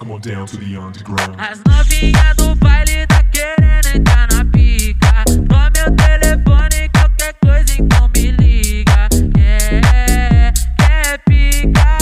Come on down to the underground. As novinhas do baile tá querendo entrar na pica. Toma meu telefone, qualquer coisa então me liga. Quer pica,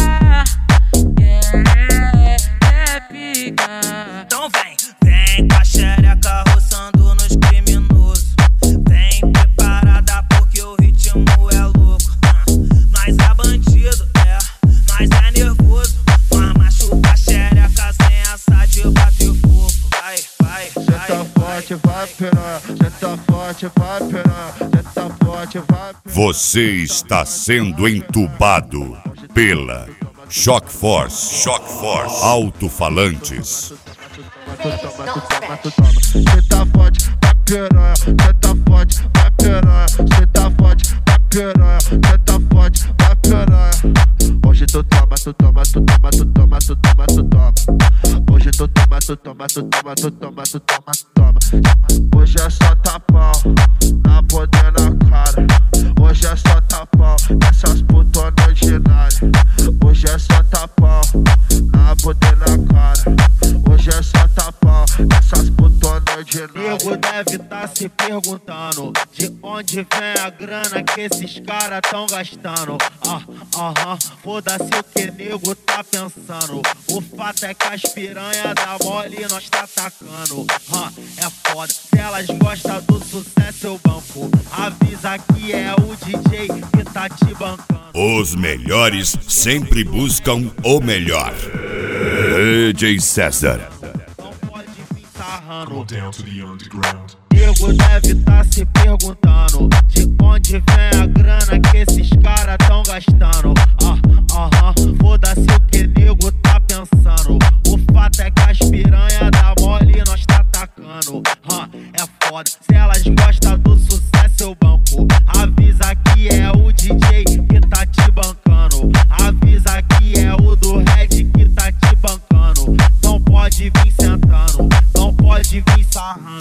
quer pica. Então vem com a xereca roçando nos criminosos. Vem preparada porque o ritmo é louco. Nós é bandido, nós é nervoso. Mas machuca a xereca sem essa de bater fofo. Vai. Cê tá forte, vai piranha. Cê tá forte, vai piranha. Cê tá forte, vai piranha. Você está sendo entubado pela Shock Force. Alto-falantes. Cê tá forte, vai piranha. Cê tá forte, vai piranha. Cê tá forte, vai piranha. Cê tá forte, vai piranha. Hoje tu toma. Hoje tu toma. Hoje é só tapão, na poder na cara. Hoje é só tapão, nessas putas ordinárias. Hoje é só tapão, na poder na cara. Hoje é só tapão, nessas putas ordinárias. Nego deve tá se perguntando de onde vem a grana que esses caras tão gastando. Foda-se o que nego tá pensando. O fato é que as piranha da mole nós tá atacando. É foda, se elas gostam do sucesso eu banco. Avisa que é o DJ que tá te bancando. Os melhores sempre buscam o melhor. DJ César. Não pode vir sarrando. Come on down to the underground. Nego deve tá se perguntando de onde vem a grana que esses caras tão gastando. Foda-se o que nego tá pensando. O fato é que as piranha da mole nós tá atacando. É foda, se elas gostam do sucesso eu banco. Avisa que é o DJ que tá te bancando. Avisa que é o do Red que tá te bancando. Não pode vir sentando, não pode vir sarrando.